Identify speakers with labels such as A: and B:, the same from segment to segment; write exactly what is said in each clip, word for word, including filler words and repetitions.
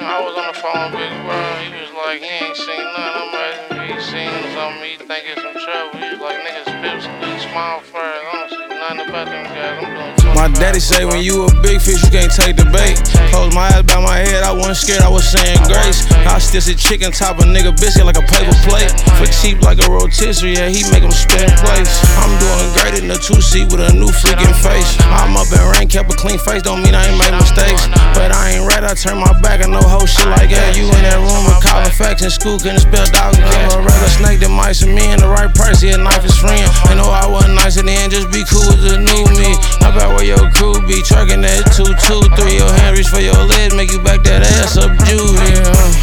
A: I was on the phone with Big Bro. He was like, he ain't seen nothing. I'm asking if he seen something. He think it's some trouble. He was like, niggas spit squeak, smile first. I don't see nothing about them guys. I'm doing too
B: My daddy say when you a big fish, you can't take the bait. Close my eyes by my head, I wasn't scared, I was saying grace. I still see chicken top a nigga biscuit like a paper plate. For cheap like a rotisserie, yeah, he make him spin in place. I'm doing great in the two-seat with a new freaking face. I'm up in rain, kept a clean face, don't mean I ain't made mistakes. But I ain't right, I turn my back and no whole shit like that. You in that room with college facts in school, couldn't spell dog and cat. A regular snake that mice and me in the right price, yeah, knife is friend. I know I wasn't nice in the end, just be cool with the new me. How about where your crew be? Trucking that two, two, three, your hand reach for your legs, make you back that ass up, juvie.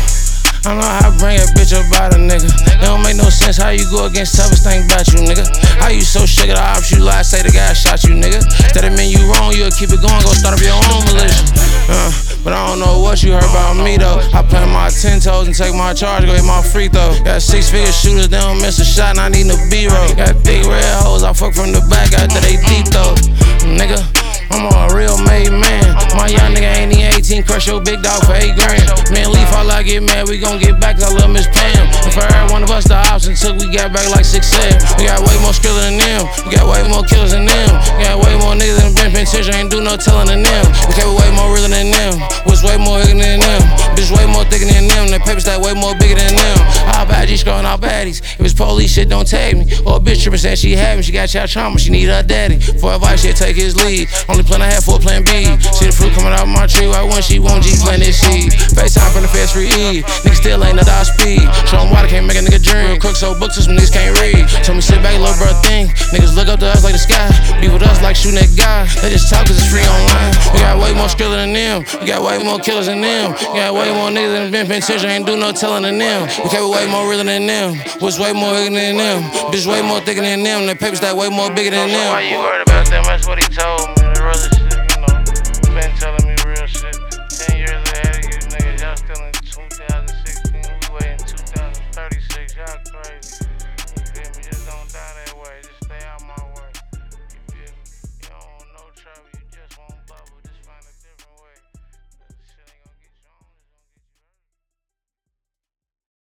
B: I know how I bring that bitch up out a nigga. It don't make no sense how you go against toughest thing about you, nigga. How you so shook at the ops, you lie, say the guy shot you, nigga. That it mean you wrong, you'll keep it going, go start up your own militia. Uh, but I don't know what you heard about me though. I plant my ten toes and take my charge, go hit my free throw. Got six figure shooters, they don't miss a shot, and I need no B-roll. Got thick red hoes, I fuck from the back after they deep though, nigga. I'm a real made man. My young nigga ain't even eighteen, crush your big dog for eight grand. Man, leave all I get mad, we gon' get back, cause I love Miss Pam. And for every one of us, the option took, we got back like six seven. We got way more skillers than them, we got way more killers than them. We got way more niggas in the penitentiary, ain't do no telling than them. We kept way more realer than them, was way more ignorant than them. Bitch way more thicker than them, the paper stack way more bigger than them. All bad G scrolling out baddies, if it's police shit, don't tag me. Or a bitch trippin' saying she had me, she got child trauma, she need her daddy. For advice, she'll take his lead. Only plan I had for plan B. See the fruit coming out my tree, why wouldn't she want G plant this seed? FaceTime from the fast free E. Niggas still ain't at our speed. Show 'em water can't make a nigga dream. Cook so books so some niggas can't read. Told me sit back, little bro, think. Niggas look up to us like the sky. Be with us like shooting at God. They just talk cause it's free online. We got way more skillers than them. We got way more killers than them. We got way more niggas in the penitentiary, ain't do no telling than them. We kept way more realer than them. Was way more ignorant than them. Bitch way more thicker than them. The paper stack way more bigger than them.
A: Why you worried about them? That's what he told me. The real shit, you know, been telling me.